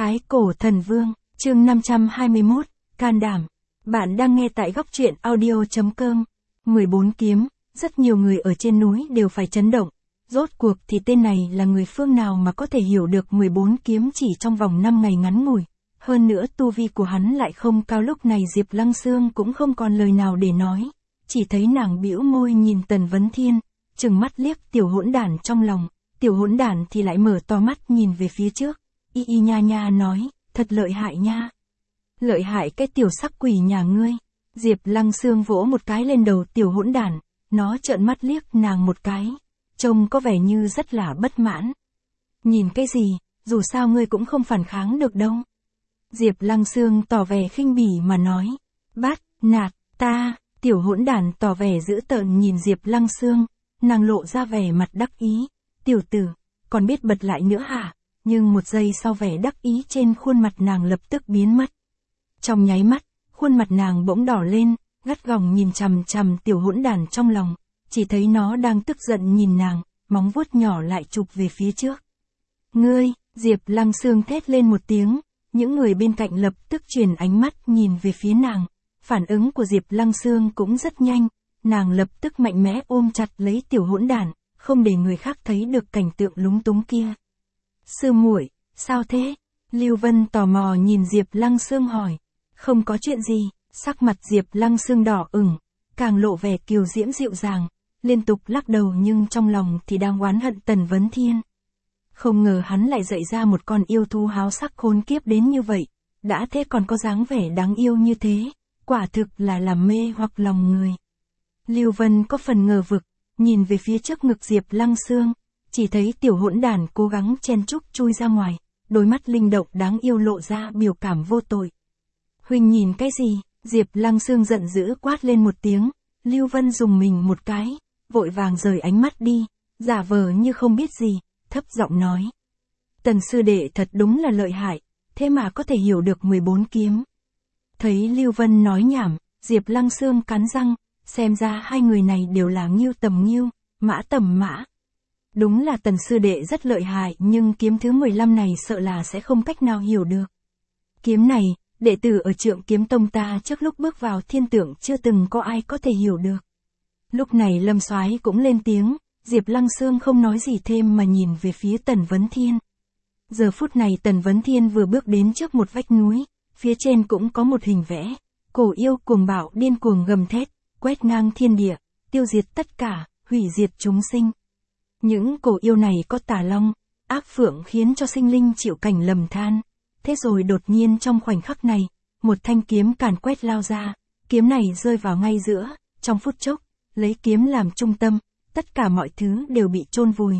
Thái Cổ Thần Vương, chương 521, can đảm. Bạn đang nghe tại góc truyện audio.com. 14 kiếm, rất nhiều người ở trên núi đều phải chấn động. Rốt cuộc thì tên này là người phương nào mà có thể hiểu được 14 kiếm chỉ trong vòng 5 ngày ngắn ngủi. Hơn nữa tu vi của hắn lại không cao. Lúc này Diệp Lăng Xương cũng không còn lời nào để nói. Chỉ thấy nàng bĩu môi nhìn Tần Vấn Thiên, trừng mắt liếc tiểu hỗn đản trong lòng. Tiểu hỗn đản thì lại mở to mắt nhìn về phía trước. Y y nha nha nói, thật lợi hại nha. Lợi hại cái tiểu sắc quỷ nhà ngươi. Diệp Lăng Xương vỗ một cái lên đầu tiểu hỗn đản, nó trợn mắt liếc nàng một cái, trông có vẻ như rất là bất mãn. Nhìn cái gì, dù sao ngươi cũng không phản kháng được đâu. Diệp Lăng Xương tỏ vẻ khinh bỉ mà nói, bắt nạt ta. Tiểu hỗn đản tỏ vẻ dữ tợn nhìn Diệp Lăng Xương, nàng lộ ra vẻ mặt đắc ý. Tiểu tử, còn biết bật lại nữa hả? Nhưng một giây sau vẻ đắc ý trên khuôn mặt nàng lập tức biến mất. Trong nháy mắt, khuôn mặt nàng bỗng đỏ lên, gắt gỏng nhìn chằm chằm tiểu hỗn đản trong lòng, chỉ thấy nó đang tức giận nhìn nàng, móng vuốt nhỏ lại chụp về phía trước. Ngươi, Diệp Lăng Xương thét lên một tiếng, những người bên cạnh lập tức chuyển ánh mắt nhìn về phía nàng. Phản ứng của Diệp Lăng Xương cũng rất nhanh, nàng lập tức mạnh mẽ ôm chặt lấy tiểu hỗn đản, không để người khác thấy được cảnh tượng lúng túng kia. Sư muội, sao thế? Lưu Vân tò mò nhìn Diệp Lăng Xương hỏi. Không có chuyện gì. Sắc mặt Diệp Lăng Xương đỏ ửng, càng lộ vẻ kiều diễm dịu dàng, liên tục lắc đầu nhưng trong lòng thì đang oán hận Tần Vấn Thiên. Không ngờ hắn lại dạy ra một con yêu thú háo sắc khốn kiếp đến như vậy, đã thế còn có dáng vẻ đáng yêu như thế, quả thực là làm mê hoặc lòng người. Lưu Vân có phần ngờ vực, nhìn về phía trước ngực Diệp Lăng Xương, chỉ thấy tiểu hỗn đản cố gắng chen chúc chui ra ngoài, đôi mắt linh động đáng yêu lộ ra biểu cảm vô tội. Huynh nhìn cái gì? Diệp Lăng Xương giận dữ quát lên một tiếng, Lưu Vân dùng mình một cái, vội vàng rời ánh mắt đi, giả vờ như không biết gì, thấp giọng nói. Tần sư đệ thật đúng là lợi hại, thế mà có thể hiểu được 14 kiếm. Thấy Lưu Vân nói nhảm, Diệp Lăng Xương cắn răng, xem ra hai người này đều là Ngưu tầm Ngưu, Mã tầm Mã. Đúng là Tần sư đệ rất lợi hại nhưng kiếm thứ 15 này sợ là sẽ không cách nào hiểu được. Kiếm này, đệ tử ở Trượng Kiếm Tông ta trước lúc bước vào thiên tượng chưa từng có ai có thể hiểu được. Lúc này Lâm Soái cũng lên tiếng, Diệp Lăng Xương không nói gì thêm mà nhìn về phía Tần Vấn Thiên. Giờ phút này Tần Vấn Thiên vừa bước đến trước một vách núi, phía trên cũng có một hình vẽ, cổ yêu cuồng bạo điên cuồng gầm thét, quét ngang thiên địa, tiêu diệt tất cả, hủy diệt chúng sinh. Những cổ yêu này có tà long, ác phượng khiến cho sinh linh chịu cảnh lầm than. Thế rồi đột nhiên trong khoảnh khắc này, một thanh kiếm càn quét lao ra, kiếm này rơi vào ngay giữa, trong phút chốc, lấy kiếm làm trung tâm, tất cả mọi thứ đều bị chôn vùi.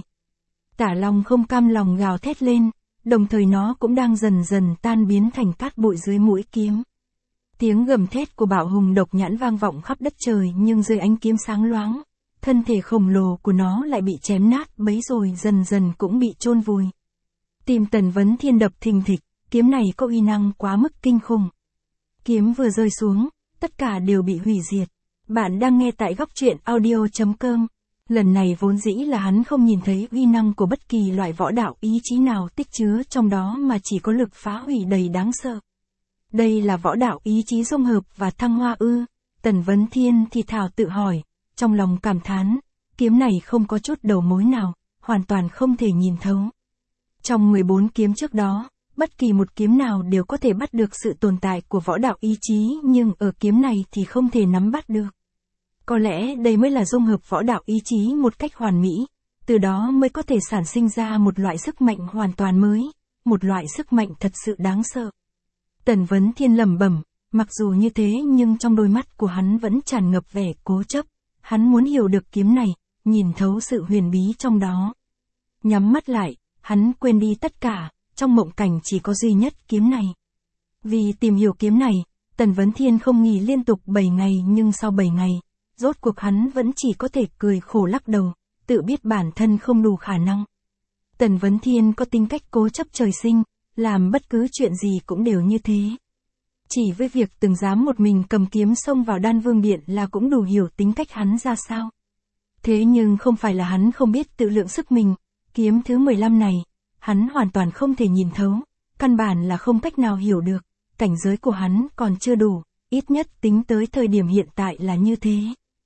Tà long không cam lòng gào thét lên, đồng thời nó cũng đang dần dần tan biến thành cát bụi dưới mũi kiếm. Tiếng gầm thét của Bảo Hùng độc nhãn vang vọng khắp đất trời nhưng dưới ánh kiếm sáng loáng, thân thể khổng lồ của nó lại bị chém nát bấy rồi dần dần cũng bị chôn vùi. Tim Tần Vấn Thiên đập thình thịch, kiếm này có uy năng quá mức kinh khủng. Kiếm vừa rơi xuống, tất cả đều bị hủy diệt. Bạn đang nghe tại góc truyện audio.com. Lần này vốn dĩ là hắn không nhìn thấy uy năng của bất kỳ loại võ đạo ý chí nào tích chứa trong đó mà chỉ có lực phá hủy đầy đáng sợ. Đây là võ đạo ý chí dung hợp và thăng hoa ư? Tần Vấn Thiên thì thào tự hỏi, trong lòng cảm thán, kiếm này không có chút đầu mối nào, hoàn toàn không thể nhìn thấu. Trong 14 kiếm trước đó, bất kỳ một kiếm nào đều có thể bắt được sự tồn tại của võ đạo ý chí nhưng ở kiếm này thì không thể nắm bắt được. Có lẽ đây mới là dung hợp võ đạo ý chí một cách hoàn mỹ, từ đó mới có thể sản sinh ra một loại sức mạnh hoàn toàn mới, một loại sức mạnh thật sự đáng sợ. Tần Vấn Thiên lẩm bẩm, mặc dù như thế nhưng trong đôi mắt của hắn vẫn tràn ngập vẻ cố chấp, hắn muốn hiểu được kiếm này, nhìn thấu sự huyền bí trong đó. Nhắm mắt lại, hắn quên đi tất cả. Trong mộng cảnh chỉ có duy nhất kiếm này. Vì tìm hiểu kiếm này, Tần Vấn Thiên không nghỉ liên tục 7 ngày nhưng sau 7 ngày, rốt cuộc hắn vẫn chỉ có thể cười khổ lắc đầu, tự biết bản thân không đủ khả năng. Tần Vấn Thiên có tính cách cố chấp trời sinh, làm bất cứ chuyện gì cũng đều như thế. Chỉ với việc từng dám một mình cầm kiếm xông vào Đan Vương Điện là cũng đủ hiểu tính cách hắn ra sao. Thế nhưng không phải là hắn không biết tự lượng sức mình, kiếm thứ 15 này, hắn hoàn toàn không thể nhìn thấu, căn bản là không cách nào hiểu được, cảnh giới của hắn còn chưa đủ, ít nhất tính tới thời điểm hiện tại là như thế.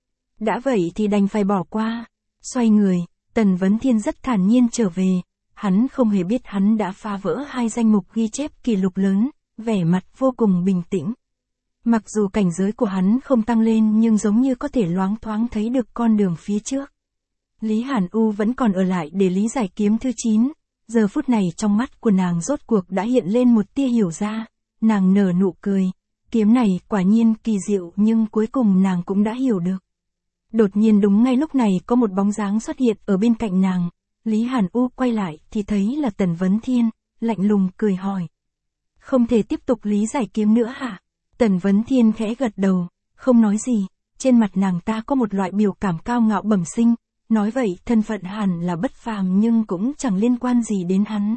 Đã vậy thì đành phải bỏ qua. Xoay người, Tần Vấn Thiên rất thản nhiên trở về, hắn không hề biết hắn đã phá vỡ 2 danh mục ghi chép kỷ lục lớn, vẻ mặt vô cùng bình tĩnh. Mặc dù cảnh giới của hắn không tăng lên nhưng giống như có thể loáng thoáng thấy được con đường phía trước. Lý Hàn U vẫn còn ở lại để lý giải kiếm thứ 9, giờ phút này trong mắt của nàng rốt cuộc đã hiện lên một tia hiểu ra, nàng nở nụ cười, kiếm này quả nhiên kỳ diệu nhưng cuối cùng nàng cũng đã hiểu được. Đột nhiên đúng ngay lúc này có một bóng dáng xuất hiện ở bên cạnh nàng, Lý Hàn U quay lại thì thấy là Tần Vấn Thiên, lạnh lùng cười hỏi. Không thể tiếp tục lý giải kiếm nữa hả? Tần Vấn Thiên khẽ gật đầu, không nói gì, trên mặt nàng ta có một loại biểu cảm cao ngạo bẩm sinh, nói vậy thân phận hẳn là bất phàm nhưng cũng chẳng liên quan gì đến hắn.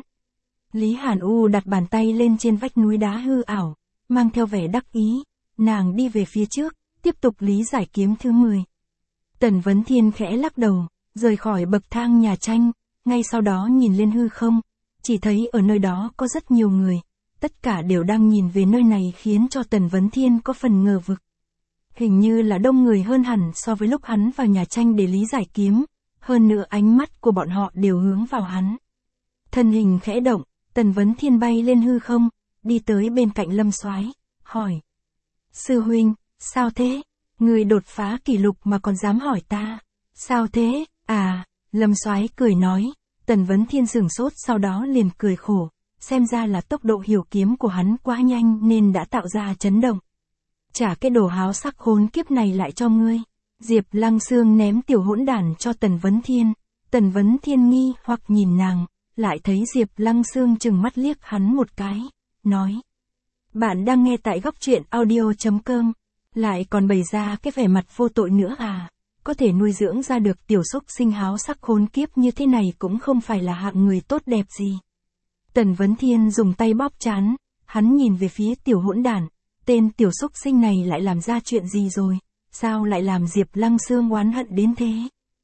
Lý Hàn U đặt bàn tay lên trên vách núi đá hư ảo, mang theo vẻ đắc ý, nàng đi về phía trước, tiếp tục lý giải kiếm thứ 10. Tần Vấn Thiên khẽ lắc đầu, rời khỏi bậc thang nhà tranh, ngay sau đó nhìn lên hư không, chỉ thấy ở nơi đó có rất nhiều người, tất cả đều đang nhìn về nơi này khiến cho Tần Vấn Thiên có phần ngờ vực. Hình như là đông người hơn hẳn so với lúc hắn vào nhà tranh để lý giải kiếm, hơn nữa ánh mắt của bọn họ đều hướng vào hắn. Thân hình khẽ động, Tần Vấn Thiên bay lên hư không, đi tới bên cạnh Lâm Soái, hỏi. Sư huynh, sao thế? Người đột phá kỷ lục mà còn dám hỏi ta. Sao thế? À, Lâm Soái cười nói. Tần Vấn Thiên sửng sốt sau đó liền cười khổ, xem ra là tốc độ hiểu kiếm của hắn quá nhanh nên đã tạo ra chấn động. Trả cái đồ háo sắc khốn kiếp này lại cho ngươi. Diệp Lăng Xương ném tiểu hỗn đản cho Tần Vấn Thiên. Tần Vấn Thiên nghi hoặc nhìn nàng, lại thấy Diệp Lăng Xương chừng mắt liếc hắn một cái, nói. Bạn đang nghe tại góc truyện audio.com, lại còn bày ra cái vẻ mặt vô tội nữa à, có thể nuôi dưỡng ra được tiểu xúc sinh háo sắc khốn kiếp như thế này cũng không phải là hạng người tốt đẹp gì. Tần Vấn Thiên dùng tay bóp trán, hắn nhìn về phía tiểu hỗn đản, tên tiểu xúc sinh này lại làm ra chuyện gì rồi, sao lại làm Diệp Lăng Xương oán hận đến thế.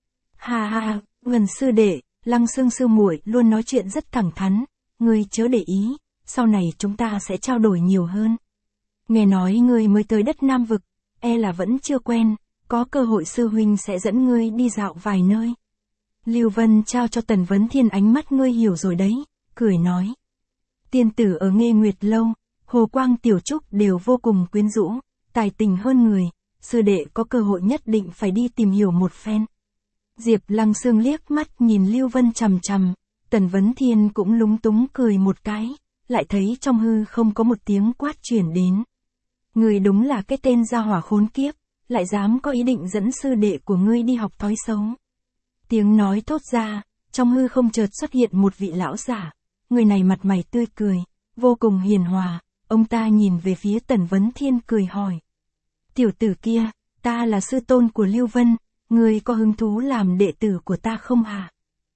Ha ha, Ngân sư đệ, Lăng Xương sư muội luôn nói chuyện rất thẳng thắn, ngươi chớ để ý, sau này chúng ta sẽ trao đổi nhiều hơn. Nghe nói ngươi mới tới đất Nam Vực, e là vẫn chưa quen, có cơ hội sư huynh sẽ dẫn ngươi đi dạo vài nơi. Lưu Vân trao cho Tần Vấn Thiên ánh mắt ngươi hiểu rồi đấy, cười nói. Tiên tử ở Nghê Nguyệt Lâu, Hồ Quang Tiểu Trúc đều vô cùng quyến rũ, tài tình hơn người, sư đệ có cơ hội nhất định phải đi tìm hiểu một phen. Diệp Lăng Xương liếc mắt nhìn Lưu Vân chằm chằm, Tần Vấn Thiên cũng lúng túng cười một cái, lại thấy trong hư không có một tiếng quát truyền đến. Người đúng là cái tên gia hỏa khốn kiếp, lại dám có ý định dẫn sư đệ của ngươi đi học thói xấu. Tiếng nói thốt ra, trong hư không chợt xuất hiện một vị lão giả, người này mặt mày tươi cười, vô cùng hiền hòa, ông ta nhìn về phía Tần Vấn Thiên cười hỏi. Tiểu tử kia, ta là sư tôn của Lưu Vân, ngươi có hứng thú làm đệ tử của ta không hả?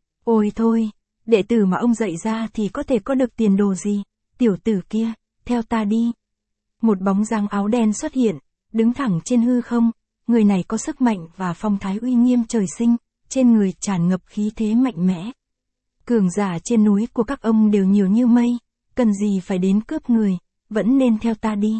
Ôi thôi, đệ tử mà ông dạy ra thì có thể có được tiền đồ gì, tiểu tử kia, theo ta đi. Một bóng dáng áo đen xuất hiện, đứng thẳng trên hư không, người này có sức mạnh và phong thái uy nghiêm trời sinh, trên người tràn ngập khí thế mạnh mẽ. Cường giả trên núi của các ông đều nhiều như mây, cần gì phải đến cướp người, vẫn nên theo ta đi.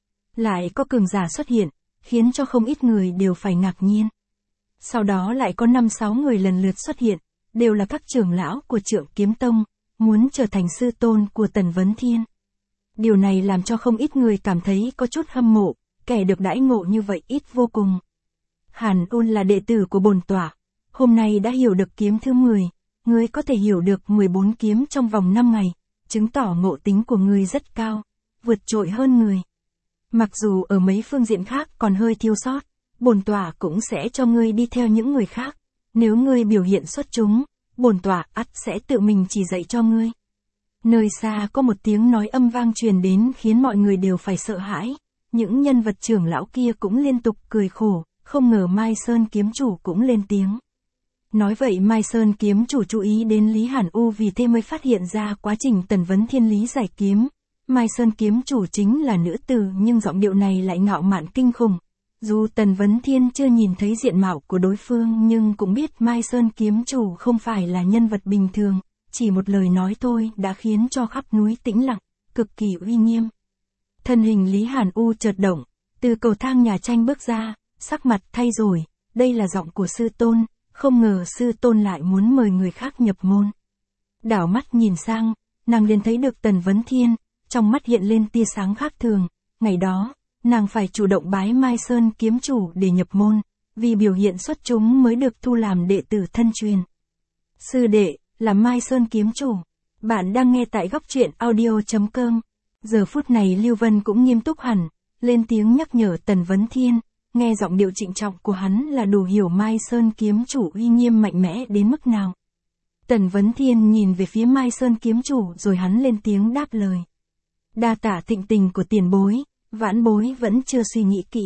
Lại có cường giả xuất hiện, khiến cho không ít người đều phải ngạc nhiên. Sau đó lại có 5-6 người lần lượt xuất hiện, đều là các trưởng lão của Trượng Kiếm Tông, muốn trở thành sư tôn của Tần Vấn Thiên. Điều này làm cho không ít người cảm thấy có chút hâm mộ, kẻ được đãi ngộ như vậy ít vô cùng. Hàn Ôn là đệ tử của bổn tọa, hôm nay đã hiểu được kiếm thứ 10, ngươi có thể hiểu được 14 kiếm trong vòng 5 ngày, chứng tỏ ngộ tính của ngươi rất cao, vượt trội hơn người. Mặc dù ở mấy phương diện khác còn hơi thiếu sót, bổn tọa cũng sẽ cho ngươi đi theo những người khác, nếu ngươi biểu hiện xuất chúng, bổn tọa ắt sẽ tự mình chỉ dạy cho ngươi. Nơi xa có một tiếng nói âm vang truyền đến khiến mọi người đều phải sợ hãi, những nhân vật trưởng lão kia cũng liên tục cười khổ, không ngờ Mai Sơn kiếm chủ cũng lên tiếng. Nói vậy Mai Sơn kiếm chủ chú ý đến Lý Hàn U vì thế mới phát hiện ra quá trình Tần Vấn Thiên lý giải kiếm. Mai Sơn kiếm chủ chính là nữ tử nhưng giọng điệu này lại ngạo mạn kinh khủng. Dù Tần Vấn Thiên chưa nhìn thấy diện mạo của đối phương nhưng cũng biết Mai Sơn kiếm chủ không phải là nhân vật bình thường, chỉ một lời nói thôi đã khiến cho khắp núi tĩnh lặng. cực kỳ uy nghiêm. Thân hình Lý Hàn U chợt động, từ cầu thang nhà tranh bước ra, sắc mặt thay rồi, đây là giọng của sư tôn, không ngờ sư tôn lại muốn mời người khác nhập môn. Đảo mắt nhìn sang, nàng liền thấy được Tần Vấn Thiên, trong mắt hiện lên tia sáng khác thường, ngày đó, nàng phải chủ động bái Mai Sơn kiếm chủ để nhập môn, vì biểu hiện xuất chúng mới được thu làm đệ tử thân truyền. Sư đệ, là Mai Sơn kiếm chủ. Bạn đang nghe tại góc truyện audio.com. Giờ phút này Lưu Vân cũng nghiêm túc hẳn, lên tiếng nhắc nhở Tần Vấn Thiên, nghe giọng điệu trịnh trọng của hắn là đủ hiểu Mai Sơn kiếm chủ uy nghiêm mạnh mẽ đến mức nào. Tần Vấn Thiên nhìn về phía Mai Sơn kiếm chủ rồi hắn lên tiếng đáp lời. Đa tạ thịnh tình của tiền bối, vãn bối vẫn chưa suy nghĩ kỹ.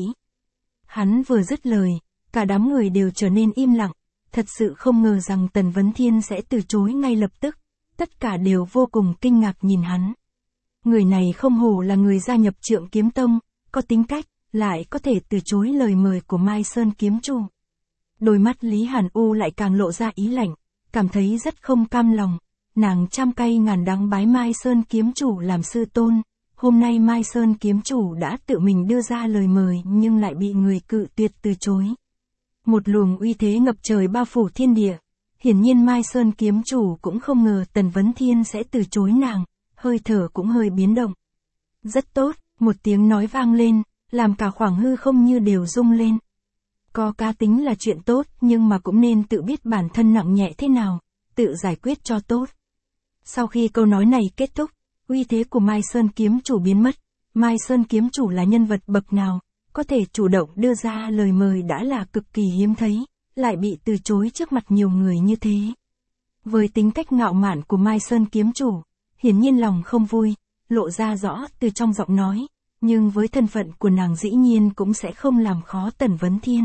Hắn vừa dứt lời, cả đám người đều trở nên im lặng, thật sự không ngờ rằng Tần Vấn Thiên sẽ từ chối ngay lập tức, tất cả đều vô cùng kinh ngạc nhìn hắn. Người này không hổ là người gia nhập Trượng Kiếm Tông, có tính cách, lại có thể từ chối lời mời của Mai Sơn kiếm chủ. Đôi mắt Lý Hàn U lại càng lộ ra ý lạnh, cảm thấy rất không cam lòng, nàng trăm cay ngàn đắng bái Mai Sơn kiếm chủ làm sư tôn, hôm nay Mai Sơn kiếm chủ đã tự mình đưa ra lời mời nhưng lại bị người cự tuyệt từ chối. Một luồng uy thế ngập trời bao phủ thiên địa, hiển nhiên Mai Sơn kiếm chủ cũng không ngờ Tần Vấn Thiên sẽ từ chối nàng, hơi thở cũng hơi biến động. Rất tốt, một tiếng nói vang lên, làm cả khoảng hư không như đều rung lên. Có cá tính là chuyện tốt nhưng mà cũng nên tự biết bản thân nặng nhẹ thế nào, tự giải quyết cho tốt. Sau khi câu nói này kết thúc, uy thế của Mai Sơn kiếm chủ biến mất. Mai Sơn kiếm chủ là nhân vật bậc nào, có thể chủ động đưa ra lời mời đã là cực kỳ hiếm thấy, lại bị từ chối trước mặt nhiều người như thế. Với tính cách ngạo mạn của Mai Sơn kiếm chủ, hiển nhiên lòng không vui, lộ ra rõ từ trong giọng nói, nhưng với thân phận của nàng dĩ nhiên cũng sẽ không làm khó Tần Vấn Thiên.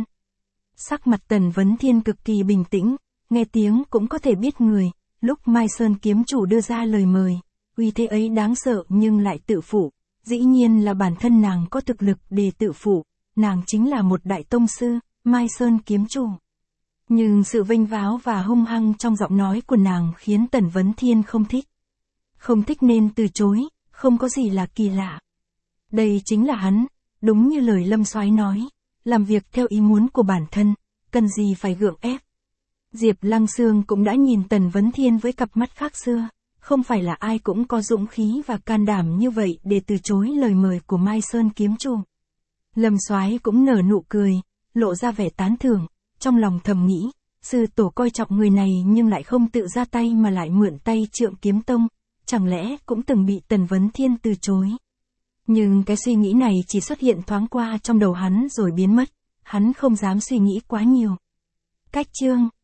Sắc mặt Tần Vấn Thiên cực kỳ bình tĩnh, nghe tiếng cũng có thể biết người, lúc Mai Sơn kiếm chủ đưa ra lời mời, uy thế ấy đáng sợ nhưng lại tự phụ, dĩ nhiên là bản thân nàng có thực lực để tự phụ, nàng chính là một đại tông sư, Mai Sơn kiếm chủ. Nhưng sự vênh váo và hung hăng trong giọng nói của nàng khiến Tần Vấn Thiên không thích. Không thích nên từ chối, không có gì là kỳ lạ. Đây chính là hắn, đúng như lời Lâm Soái nói, làm việc theo ý muốn của bản thân, cần gì phải gượng ép. Diệp Lăng Xương cũng đã nhìn Tần Vấn Thiên với cặp mắt khác xưa, không phải là ai cũng có dũng khí và can đảm như vậy để từ chối lời mời của Mai Sơn kiếm chủ. Lâm Soái cũng nở nụ cười, lộ ra vẻ tán thưởng, trong lòng thầm nghĩ, sư tổ coi trọng người này nhưng lại không tự ra tay mà lại mượn tay Trượng Kiếm Tông, chẳng lẽ cũng từng bị Tần Vấn Thiên từ chối. Nhưng cái suy nghĩ này chỉ xuất hiện thoáng qua trong đầu hắn rồi biến mất, hắn không dám suy nghĩ quá nhiều. Cách chương